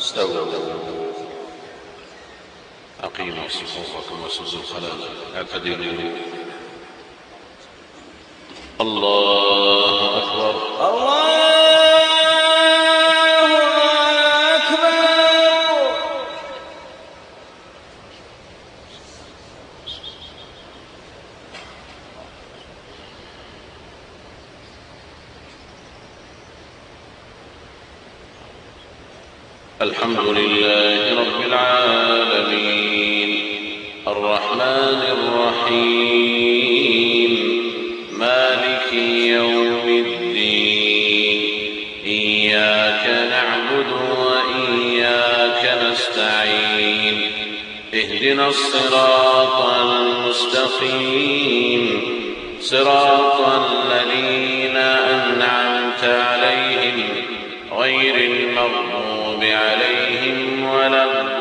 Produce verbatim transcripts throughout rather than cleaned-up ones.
استووا أقيموا صفوفكم وسدوا الخلل اعتدلوا. الله أكبر الله الحمد لله رب العالمين الرحمن الرحيم مالك يوم الدين إياك نعبد وإياك نستعين اهدنا الصراط المستقيم صراط الذين أنعمت عليهم غير المغضوب عليهم ولا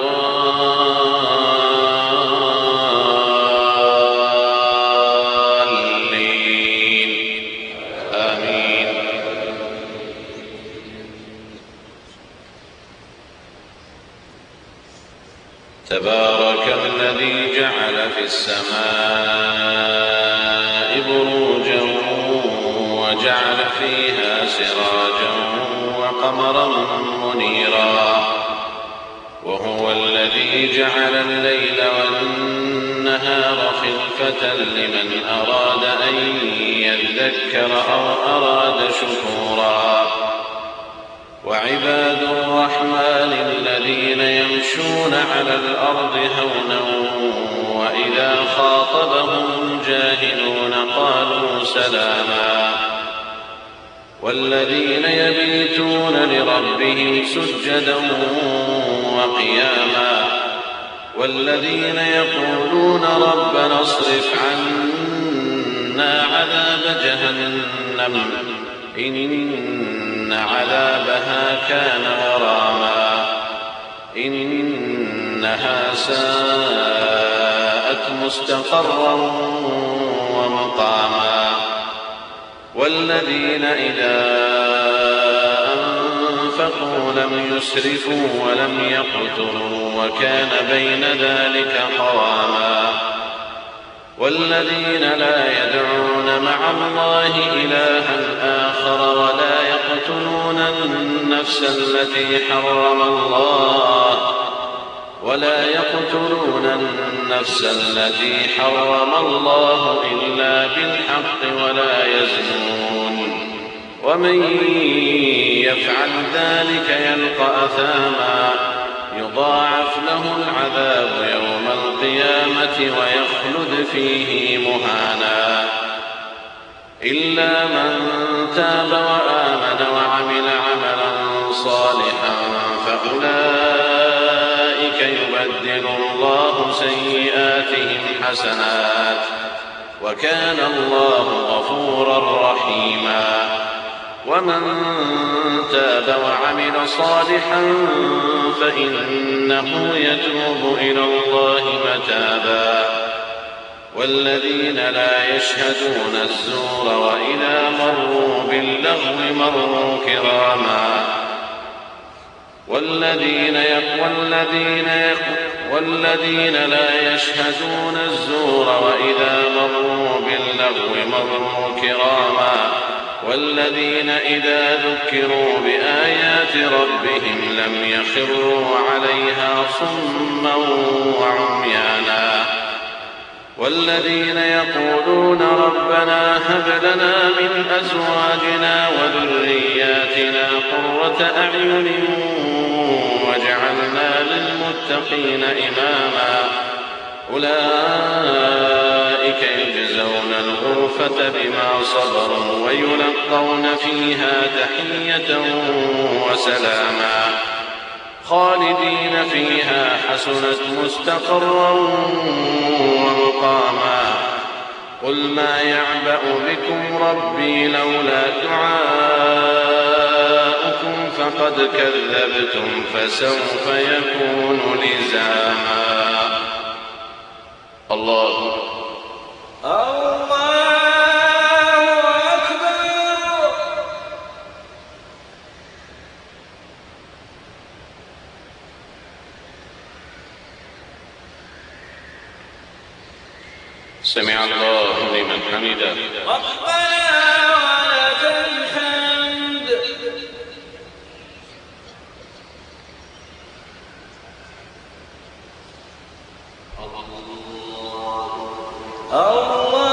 الضالين آمين. تبارك الذي جعل في السماء بروجا وجعل فيها سراجا وقمرا منيرا وهو الذي جعل الليل والنهار خلفة لمن أراد أن يذكر أو أراد شكورا. وعباد الرحمن الذين يمشون على الأرض هونا وإذا خاطبهم الجاهلون قالوا سلاما. والذين يبيتون لربهم سجدا وقياما والذين يقولون ربنا اصرف عنا عذاب جهنم إن عذابها كان غراما إنها ساءت مستقرا ومقاما. والذين إذا أنفقوا لم يسرفوا ولم يقتروا وكان بين ذلك قواما. والذين لا يدعون مع الله إلها آخر ولا يقتلون النفس التي حرم الله ولا يقتلون النفس التي حرم الله إلا بالحق ولا يزنون ومن يفعل ذلك يلقى أثاما يضاعف له العذاب يوم القيامة ويخلد فيه مهانا إلا من تاب وآمن وعمل عملا صالحا فأولئك يبدل الله سيئاتهم حسنات وكان الله غفورا رحيما. ومن تاب وعمل صالحا فإنه يتوب إلى الله متابا. والذين لا يشهدون الزور وإذا مروا باللغو مروا كراما. والذين يق والذين يق والذين لا يشهدون الزور وإذا مروا باللغو مروا كراما. والذين إذا ذكروا بآيات ربهم لم يخروا عليها صما وعميانا. والذين يقولون ربنا هب لنا من أزواجنا وذرياتنا قرة أعين واجعلنا للمتقين إماما. أولئك يجزون الغرفة بما صبروا ويلقون فيها تحية وسلاما خالدين فيها حسنت مستقرا ومقاما. قل ما يعبأ بكم ربي لولا دعاؤكم فقد كذبتم فسوف يكون لزاما. الله الله أكبر. سمع الله لمن حمده. ربنا ولك الحمد. الله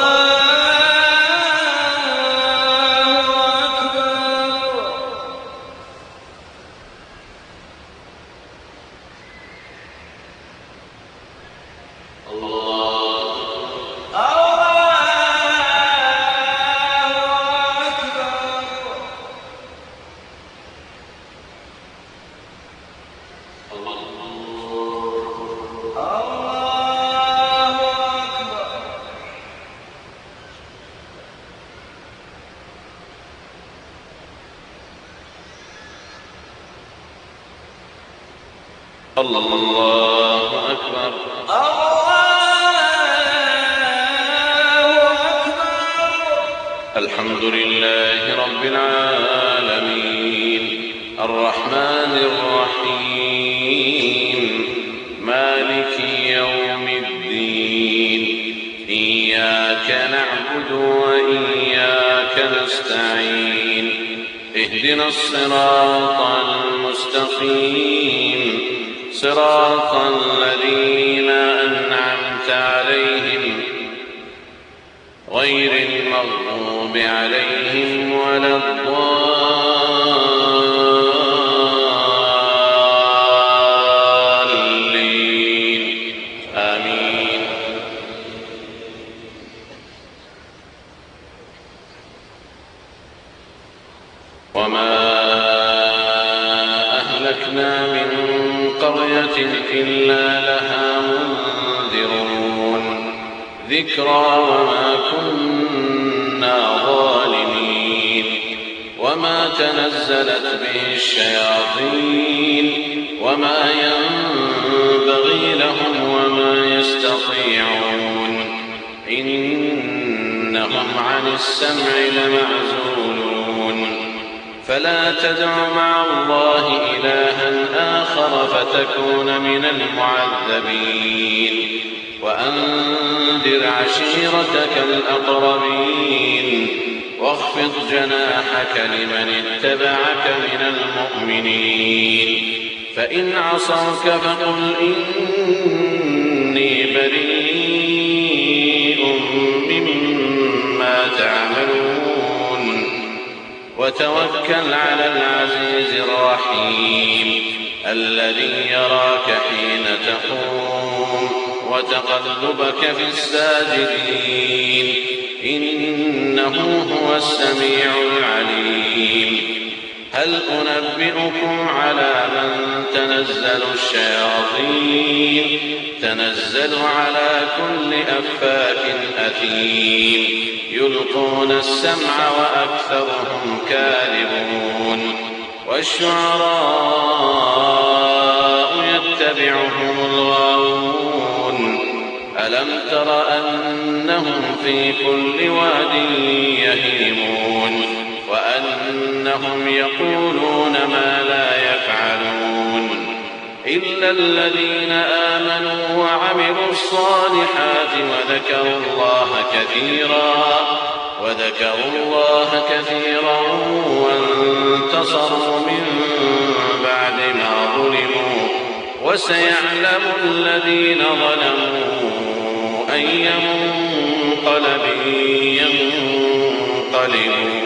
الله أكبر. الله أكبر. الحمد لله رب العالمين الرحمن الرحيم مالك يوم الدين إياك نعبد وإياك نستعين اهدنا الصراط المستقيم صراط الذين أنعمت عليهم غير المغضوب عليهم ولا الضالين آمين. وما أهلكنا من قرية إلا لها منذرون ذكرى وما كنا ظالمين. وما تنزلت به الشياطين وما ينبغي لهم وما يستطيعون إنهم عن السمع لمعزولون. فلا تدع مع الله إلها آخر فتكون من المعذبين. وأنذر عشيرتك الأقربين واخفض جناحك لمن اتبعك من المؤمنين. فإن عصوك فقل إني بريء مما تعملون وتوكل على العزيز الرحيم الذي يراك حين تقوم وتقلبك في الساجدين إنه هو السميع العليم. هل أنبئكم على من تنزل الشياطين تنزل على كل أفاك أثيم يلقون السمع وأكثرهم كاذبون. والشعراء يتبعهم الغاوون. ألم تر أنهم في كل واد يهيمون وأنهم يقولون ما لا يفعلون إلا الذين آمنوا وعملوا الصالحات وذكروا الله كثيرا وذكروا الله كثيرا وانتصروا من بعد ما ظلموا وسيعلم الذين ظلموا أي منقلب ينقلبون.